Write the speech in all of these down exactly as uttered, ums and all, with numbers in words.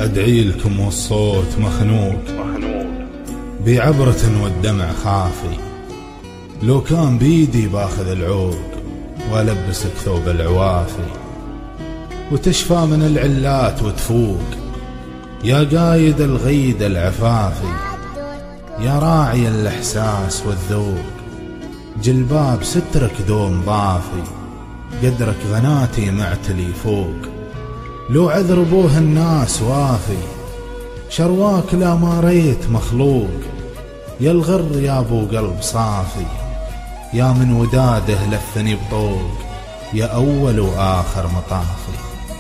أدعي لكم والصوت مخنوق بعبرة والدمع خافي. لو كان بيدي باخذ العوق والبسك ثوب العوافي، وتشفى من العلات وتفوق يا قايد الغيد العفافي، يا راعي الإحساس والذوق جلباب سترك دوم ضافي، قدرك غناتي معتلي فوق لو عذر بوه الناس وافي، شرواك لا ما ريت مخلوق يا الغر يا ابو قلب صافي، يا من وداده لفني بطوق يا أول وآخر مطافي،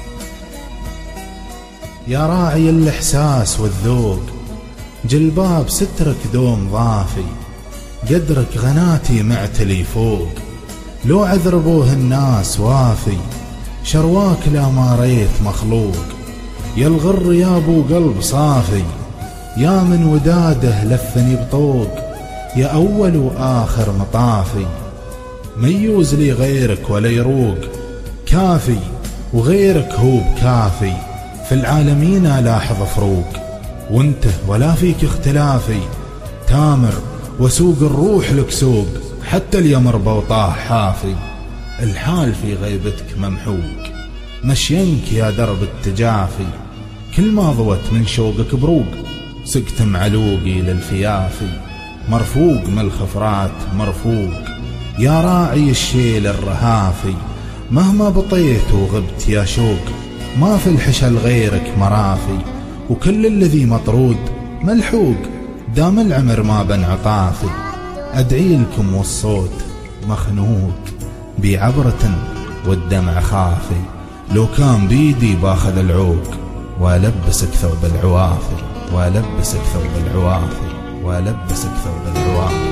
يا راعي الإحساس والذوق جلباب سترك دوم ضافي، قدرك غناتي معتلي فوق لو عذربوه الناس وافي، شرواك لا ما ريت مخلوق يا الغر يا ابو قلب صافي، يا من وداده لفني بطوق يا أول وآخر مطافي، ميوز لي غيرك ولا يروق كافي، وغيرك هو بكافي في العالمين ألاحظ فروق، وانت ولا فيك اختلافي تامر وسوق الروح لك سوق، حتى اليمر بوطاه حافي، الحال في غيبتك ممحوق مشينك يا درب التجافي، كل ما ضوت من شوقك بروق سقت معلوقي للفيافي، مرفوق من الخفرات مرفوق يا راعي الشيل الرهافي، مهما بطيت وغبت يا شوق ما في الحشل غيرك مرافي، وكل الذي مطرود ملحوق دام العمر ما بن عطافي، أدعي لكم والصوت مخنوق بعبرة والدمع خافي، لو كان بيدي باخذ العوق والبسك ثوب العوافي، والبسك ثوب العوافي، والبسك ثوب العوافي.